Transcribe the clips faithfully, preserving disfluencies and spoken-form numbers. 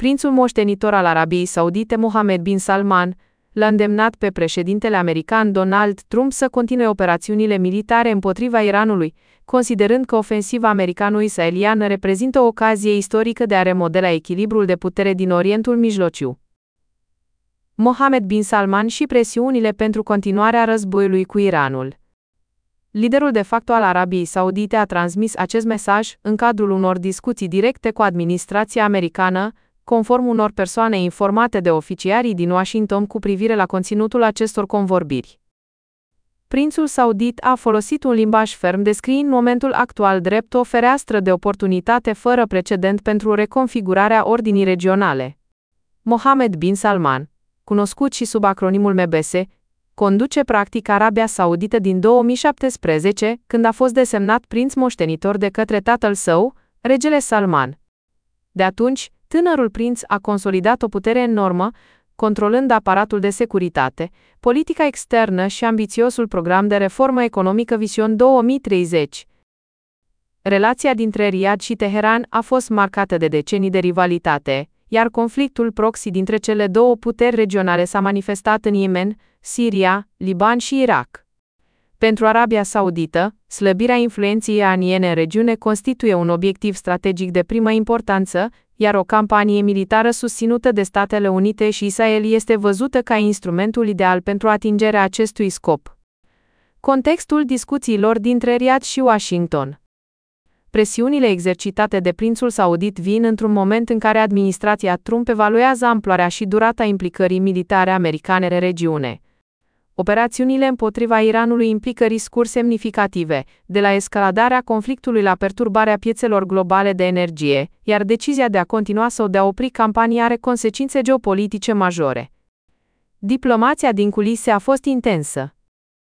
Prințul moștenitor al Arabiei Saudite Mohammed bin Salman l-a îndemnat pe președintele american Donald Trump să continue operațiunile militare împotriva Iranului, considerând că ofensiva americano-israeliană reprezintă o ocazie istorică de a remodela echilibrul de putere din Orientul Mijlociu. Mohammed bin Salman și presiunile pentru continuarea războiului cu Iranul. Liderul de facto al Arabiei Saudite a transmis acest mesaj în cadrul unor discuții directe cu administrația americană, conform unor persoane informate de oficialii din Washington cu privire la conținutul acestor convorbiri. Prințul saudit a folosit un limbaj ferm descriind momentul actual drept o fereastră de oportunitate fără precedent pentru reconfigurarea ordinii regionale. Mohammed bin Salman, cunoscut și sub acronimul M B S, conduce practic Arabia Saudită din două mii șaptesprezece, când a fost desemnat prinț moștenitor de către tatăl său, regele Salman. De atunci, tânărul prinț a consolidat o putere enormă, controlând aparatul de securitate, politica externă și ambițiosul program de reformă economică Vision două mii treizeci. Relația dintre Riyadh și Teheran a fost marcată de decenii de rivalitate, iar conflictul proxy dintre cele două puteri regionale s-a manifestat în Yemen, Siria, Liban și Irak. Pentru Arabia Saudită, slăbirea influenței iraniene în regiune constituie un obiectiv strategic de primă importanță, iar o campanie militară susținută de Statele Unite și Israel este văzută ca instrumentul ideal pentru atingerea acestui scop. Contextul discuțiilor dintre Riyadh și Washington. Presiunile exercitate de prințul saudit vin într-un moment în care administrația Trump evaluează amploarea și durata implicării militare americane în regiune. Operațiunile împotriva Iranului implică riscuri semnificative, de la escaladarea conflictului la perturbarea piețelor globale de energie, iar decizia de a continua sau de a opri campania are consecințe geopolitice majore. Diplomația din culise a fost intensă.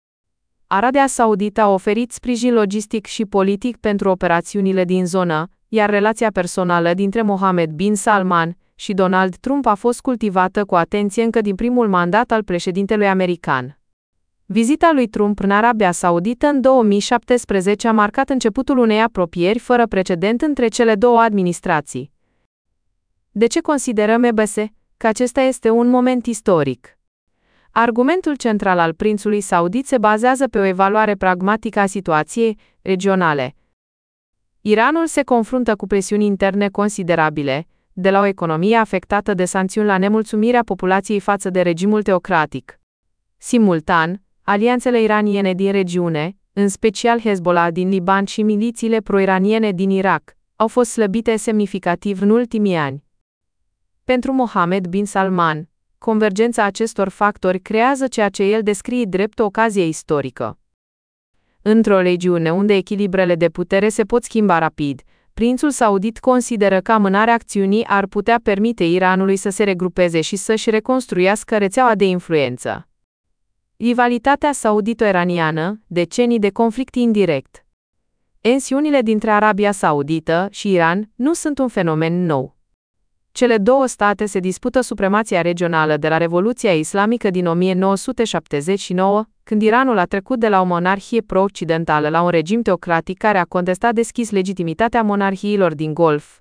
Arabia Saudită a oferit sprijin logistic și politic pentru operațiunile din zonă, iar relația personală dintre Mohammed bin Salman și Donald Trump a fost cultivată cu atenție încă din primul mandat al președintelui american. Vizita lui Trump în Arabia Saudită în două mii șaptesprezece a marcat începutul unei apropieri fără precedent între cele două administrații. De ce considerăm M B S că acesta este un moment istoric? Argumentul central al prințului saudit se bazează pe o evaluare pragmatică a situației regionale. Iranul se confruntă cu presiuni interne considerabile, de la o economie afectată de sancțiuni la nemulțumirea populației față de regimul teocratic. Simultan, alianțele iraniene din regiune, în special Hezbollah din Liban și milițiile pro-iraniene din Irak, au fost slăbite semnificativ în ultimii ani. Pentru Mohammed bin Salman, convergența acestor factori creează ceea ce el descrie drept o ocazie istorică. Într-o regiune unde echilibrele de putere se pot schimba rapid, prințul saudit consideră că amânarea acțiunii ar putea permite Iranului să se regrupeze și să-și reconstruiască rețeaua de influență. Rivalitatea saudito-iraniană, decenii de conflict indirect. Tensiunile dintre Arabia Saudită și Iran nu sunt un fenomen nou. Cele două state se dispută supremația regională de la Revoluția Islamică din o mie nouă sute șaptezeci și nouă, când Iranul a trecut de la o monarhie pro-occidentală la un regim teocratic care a contestat deschis legitimitatea monarhiilor din Golf.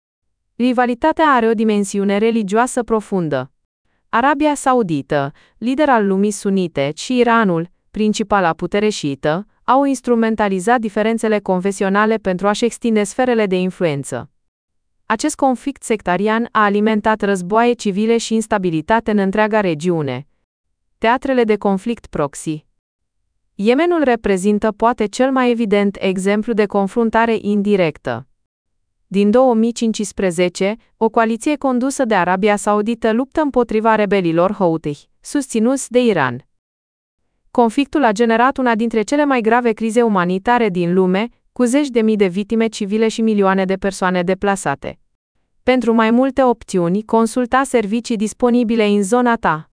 Rivalitatea are o dimensiune religioasă profundă. Arabia Saudită, lider al lumii sunite, și Iranul, principala putere șiită, au instrumentalizat diferențele confesionale pentru a-și extinde sferele de influență. Acest conflict sectarian a alimentat războaie civile și instabilitate în întreaga regiune. Teatrele de conflict proxy. Yemenul reprezintă poate cel mai evident exemplu de confruntare indirectă. Din două mii cincisprezece, o coaliție condusă de Arabia Saudită luptă împotriva rebelilor Houthi, susținuți de Iran. Conflictul a generat una dintre cele mai grave crize umanitare din lume, cu zeci de mii de victime civile și milioane de persoane deplasate. Pentru mai multe opțiuni, consulta servicii disponibile în zona ta.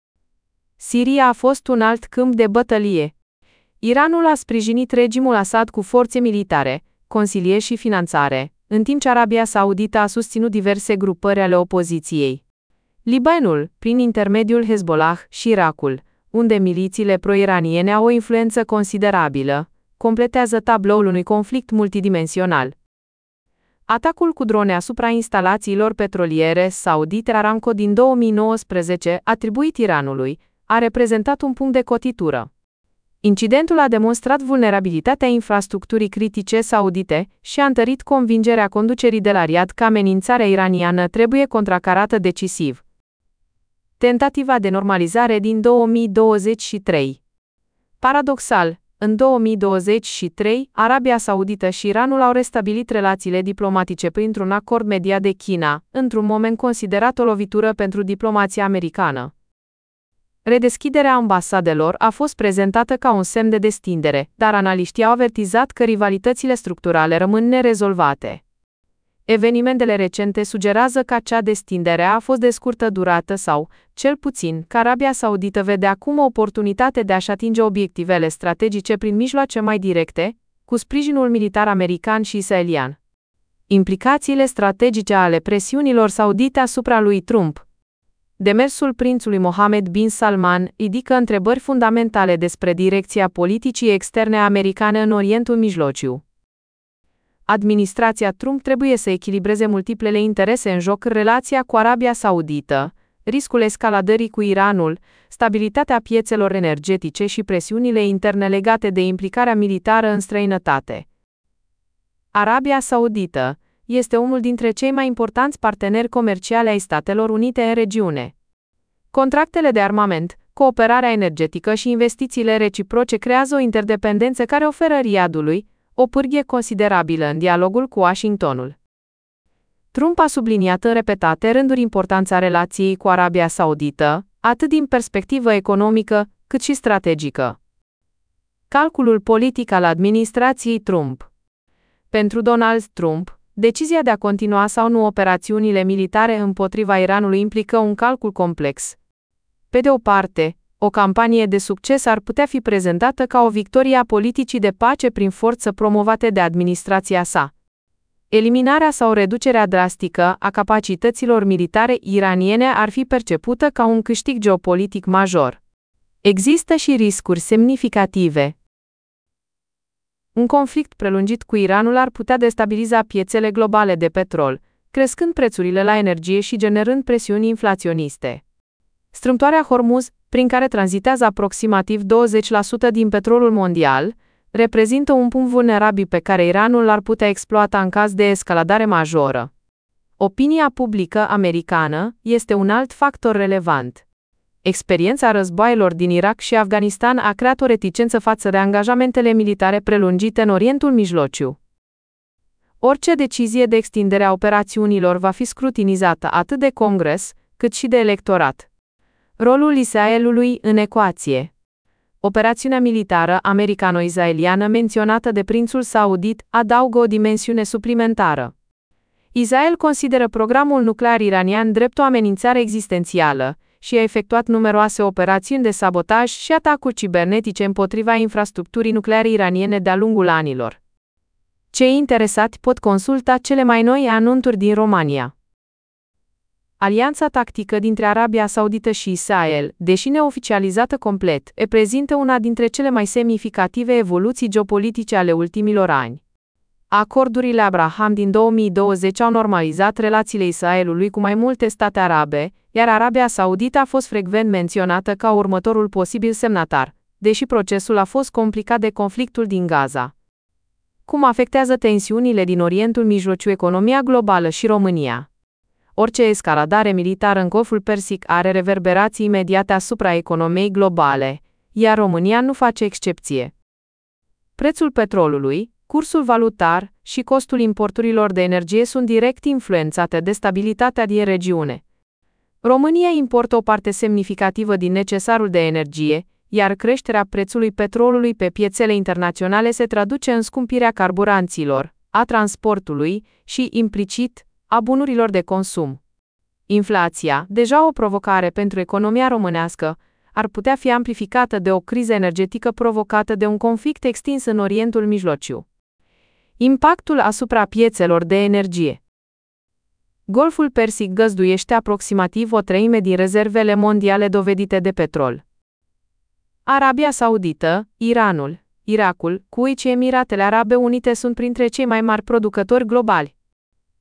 Siria a fost un alt câmp de bătălie. Iranul a sprijinit regimul Assad cu forțe militare, consilieri și finanțare, în timp ce Arabia Saudită a susținut diverse grupări ale opoziției. Libanul, prin intermediul Hezbollah, și Irakul, unde milițiile pro-iraniene au o influență considerabilă, completează tabloul unui conflict multidimensional. Atacul cu drone asupra instalațiilor petroliere saudite Aramco din două mii nouăsprezece, atribuit Iranului, a reprezentat un punct de cotitură. Incidentul a demonstrat vulnerabilitatea infrastructurii critice saudite și a întărit convingerea conducerii de la Riyadh că amenințarea iraniană trebuie contracarată decisiv. Tentativa de normalizare din două mii douăzeci și trei. Paradoxal, în două mii douăzeci și trei, Arabia Saudită și Iranul au restabilit relațiile diplomatice printr-un acord mediat de China, într-un moment considerat o lovitură pentru diplomația americană. Redeschiderea ambasadelor a fost prezentată ca un semn de destindere, dar analiștii au avertizat că rivalitățile structurale rămân nerezolvate. Evenimentele recente sugerează că acea destindere a fost de scurtă durată sau, cel puțin, că Arabia Saudită vede acum o oportunitate de a-și atinge obiectivele strategice prin mijloace mai directe, cu sprijinul militar american și israelian. Implicațiile strategice ale presiunilor saudite asupra lui Trump. Demersul prințului Mohammed bin Salman ridică întrebări fundamentale despre direcția politicii externe americane în Orientul Mijlociu. Administrația Trump trebuie să echilibreze multiplele interese în joc: relația cu Arabia Saudită, riscul escaladării cu Iranul, stabilitatea piețelor energetice și presiunile interne legate de implicarea militară în străinătate. Arabia Saudită este unul dintre cei mai importanți parteneri comerciali ai Statelor Unite în regiune. Contractele de armament, cooperarea energetică și investițiile reciproce creează o interdependență care oferă Riyadului o pârghie considerabilă în dialogul cu Washingtonul. Trump a subliniat în repetate rânduri importanța relației cu Arabia Saudită, atât din perspectivă economică, cât și strategică. Calculul politic al administrației Trump. Pentru Donald Trump, decizia de a continua sau nu operațiunile militare împotriva Iranului implică un calcul complex. Pe de o parte, o campanie de succes ar putea fi prezentată ca o victorie a politicii de pace prin forță promovate de administrația sa. Eliminarea sau reducerea drastică a capacităților militare iraniene ar fi percepută ca un câștig geopolitic major. Există și riscuri semnificative. Un conflict prelungit cu Iranul ar putea destabiliza piețele globale de petrol, crescând prețurile la energie și generând presiuni inflaționiste. Strâmtoarea Hormuz, prin care tranzitează aproximativ douăzeci la sută din petrolul mondial, reprezintă un punct vulnerabil pe care Iranul l-ar putea exploata în caz de escaladare majoră. Opinia publică americană este un alt factor relevant. Experiența războaielor din Irak și Afganistan a creat o reticență față de angajamentele militare prelungite în Orientul Mijlociu. Orice decizie de extindere a operațiunilor va fi scrutinizată atât de Congres, cât și de electorat. Rolul Israelului în ecuație. Operațiunea militară americano-izraeliană menționată de prințul saudit adaugă o dimensiune suplimentară. Israel consideră programul nuclear iranian drept o amenințare existențială și a efectuat numeroase operațiuni de sabotaj și atacuri cibernetice împotriva infrastructurii nucleare iraniene de-a lungul anilor. Cei interesați pot consulta cele mai noi anunțuri din România. Alianța tactică dintre Arabia Saudită și Israel, deși neoficializată complet, reprezintă una dintre cele mai semnificative evoluții geopolitice ale ultimilor ani. Acordurile Abraham din două mii douăzeci au normalizat relațiile Israelului cu mai multe state arabe, iar Arabia Saudită a fost frecvent menționată ca următorul posibil semnatar, deși procesul a fost complicat de conflictul din Gaza. Cum afectează tensiunile din Orientul Mijlociu economia globală și România? Orice escaladare militară în Golful Persic are reverberații imediate asupra economiei globale, iar România nu face excepție. Prețul petrolului, cursul valutar și costul importurilor de energie sunt direct influențate de stabilitatea din regiune. România importă o parte semnificativă din necesarul de energie, iar creșterea prețului petrolului pe piețele internaționale se traduce în scumpirea carburanților, a transportului și, implicit, a bunurilor de consum. Inflația, deja o provocare pentru economia românească, ar putea fi amplificată de o criză energetică provocată de un conflict extins în Orientul Mijlociu. Impactul asupra piețelor de energie. Golful Persic găzduiește aproximativ o treime din rezervele mondiale dovedite de petrol. Arabia Saudită, Iranul, Irakul, Kuwait și Emiratele Arabe Unite sunt printre cei mai mari producători globali.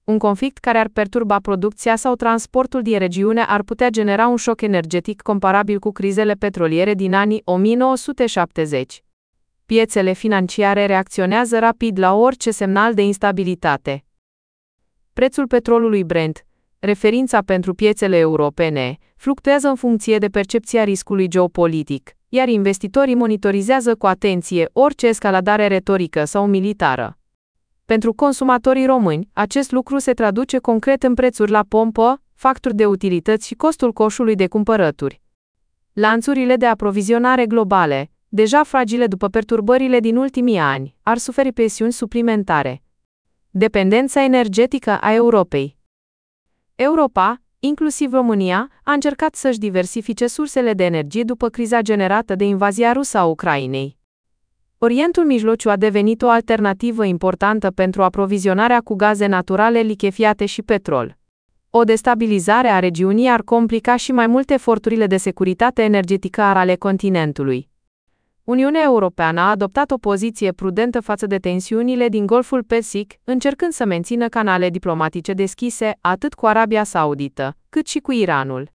Un conflict care ar perturba producția sau transportul din regiune ar putea genera un șoc energetic comparabil cu crizele petroliere din anii o mie nouă sute șaptezeci. Piețele financiare reacționează rapid la orice semnal de instabilitate. Prețul petrolului Brent, referința pentru piețele europene, fluctuează în funcție de percepția riscului geopolitic, iar investitorii monitorizează cu atenție orice escaladare retorică sau militară. Pentru consumatorii români, acest lucru se traduce concret în prețuri la pompă, facturi de utilități și costul coșului de cumpărături. Lanțurile de aprovizionare globale, deja fragile după perturbările din ultimii ani, ar suferi presiuni suplimentare. Dependența energetică a Europei. Europa, inclusiv România, a încercat să-și diversifice sursele de energie după criza generată de invazia rusă a Ucrainei. Orientul Mijlociu a devenit o alternativă importantă pentru aprovizionarea cu gaze naturale lichefiate și petrol. O destabilizare a regiunii ar complica și mai mult eforturile de securitate energetică ale continentului. Uniunea Europeană a adoptat o poziție prudentă față de tensiunile din Golful Persic, încercând să mențină canale diplomatice deschise atât cu Arabia Saudită, cât și cu Iranul.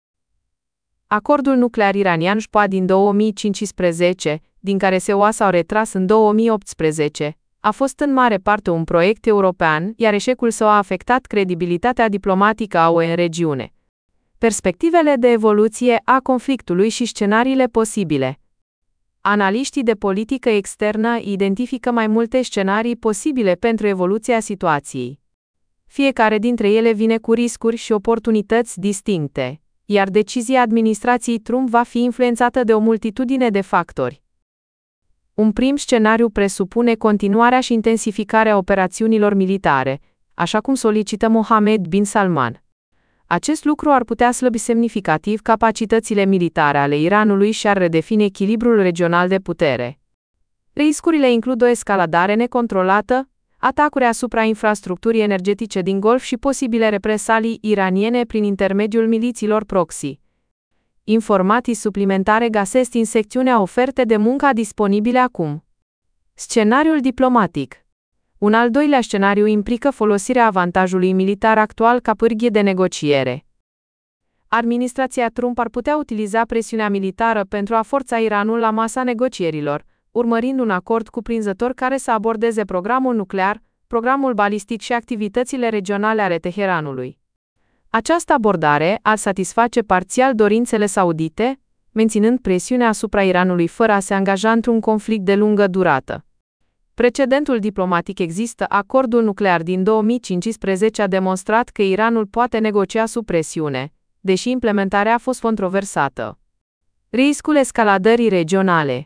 Acordul nuclear iranian S P A din două mii cincisprezece, din care S E U A s-au retras în două mii optsprezece, a fost în mare parte un proiect european, iar eșecul său a afectat credibilitatea diplomatică a U E în regiune. Perspectivele de evoluție a conflictului și scenariile posibile. Analiștii de politică externă identifică mai multe scenarii posibile pentru evoluția situației. Fiecare dintre ele vine cu riscuri și oportunități distincte, iar decizia administrației Trump va fi influențată de o multitudine de factori. Un prim scenariu presupune continuarea și intensificarea operațiunilor militare, așa cum solicită Mohammed bin Salman. Acest lucru ar putea slăbi semnificativ capacitățile militare ale Iranului și ar redefini echilibrul regional de putere. Riscurile includ o escaladare necontrolată, atacuri asupra infrastructurii energetice din Golf și posibile represalii iraniene prin intermediul milițiilor proxy. Informații suplimentare găsesc în secțiunea oferte de muncă disponibile acum. Scenariul diplomatic. Un al doilea scenariu implică folosirea avantajului militar actual ca pârghie de negociere. Administrația Trump ar putea utiliza presiunea militară pentru a forța Iranul la masa negocierilor, urmărind un acord cuprinzător care să abordeze programul nuclear, programul balistic și activitățile regionale ale Teheranului. Această abordare ar satisface parțial dorințele saudite, menținând presiunea asupra Iranului fără a se angaja într-un conflict de lungă durată. Precedentul diplomatic există. Acordul nuclear din două mii cincisprezece a demonstrat că Iranul poate negocia sub presiune, deși implementarea a fost controversată. Riscul escaladării regionale.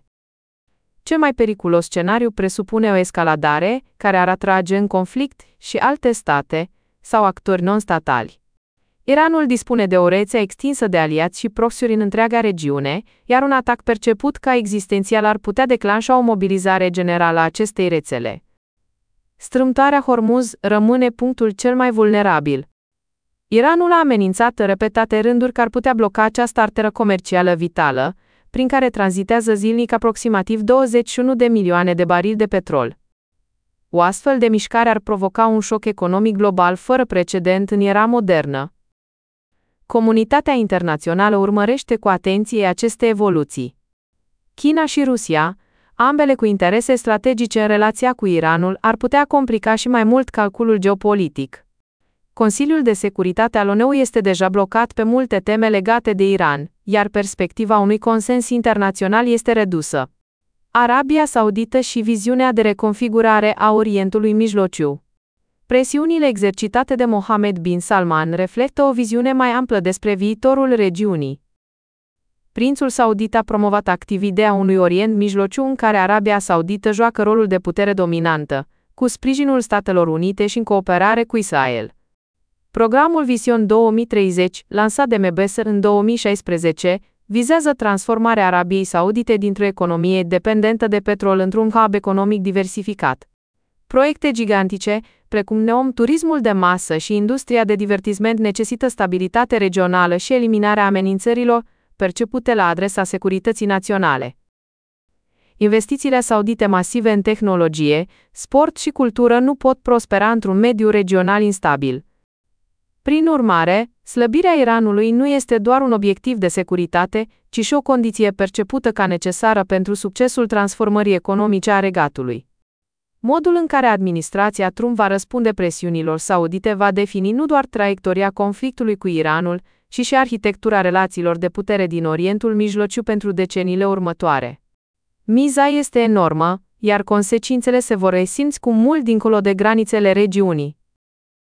Cel mai periculos scenariu presupune o escaladare care ar atrage în conflict și alte state sau actori non-statali. Iranul dispune de o rețea extinsă de aliați și proxiuri în întreaga regiune, iar un atac perceput ca existențial ar putea declanșa o mobilizare generală a acestei rețele. Strâmtoarea Hormuz rămâne punctul cel mai vulnerabil. Iranul a amenințat în repetate rânduri că ar putea bloca această arteră comercială vitală, prin care tranzitează zilnic aproximativ douăzeci și unu de milioane de barili de petrol. O astfel de mișcare ar provoca un șoc economic global fără precedent în era modernă. Comunitatea internațională urmărește cu atenție aceste evoluții. China și Rusia, ambele cu interese strategice în relația cu Iranul, ar putea complica și mai mult calculul geopolitic. Consiliul de Securitate al O N U este deja blocat pe multe teme legate de Iran, iar perspectiva unui consens internațional este redusă. Arabia Saudită și viziunea de reconfigurare a Orientului Mijlociu. Presiunile exercitate de Mohammed bin Salman reflectă o viziune mai amplă despre viitorul regiunii. Prințul saudit a promovat activ ideea unui Orient Mijlociu în care Arabia Saudită joacă rolul de putere dominantă, cu sprijinul Statelor Unite și în cooperare cu Israel. Programul Vision două mii treizeci, lansat de M B S în două mii șaisprezece, vizează transformarea Arabiei Saudite dintr-o economie dependentă de petrol într-un hub economic diversificat. Proiecte gigantice, precum Neom, turismul de masă și industria de divertisment necesită stabilitate regională și eliminarea amenințărilor percepute la adresa securității naționale. investițiile saudite masive în tehnologie, sport și cultură nu pot prospera într-un mediu regional instabil. Prin urmare, slăbirea Iranului nu este doar un obiectiv de securitate, ci și o condiție percepută ca necesară pentru succesul transformării economice a regatului. Modul în care administrația Trump va răspunde presiunilor saudite va defini nu doar traiectoria conflictului cu Iranul, ci și arhitectura relațiilor de putere din Orientul Mijlociu pentru deceniile următoare. Miza este enormă, iar consecințele se vor resimți cu mult dincolo de granițele regiunii.